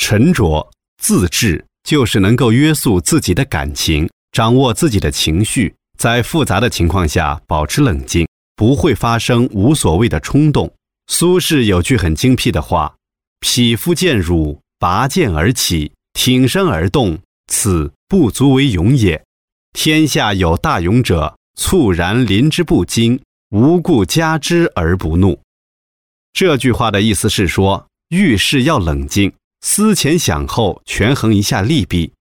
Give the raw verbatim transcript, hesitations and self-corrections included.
沉着自制就是能够约束自己的感情，掌握自己的情绪，在复杂的情况下保持冷静，不会发生无所谓的冲动。苏轼有句很精辟的话：匹夫见辱，拔剑而起，挺身而动，此不足为勇也。天下有大勇者，猝然临之不惊，无故加之而不怒。这句话的意思是说，遇事要冷静，思前想后，权衡一下利弊，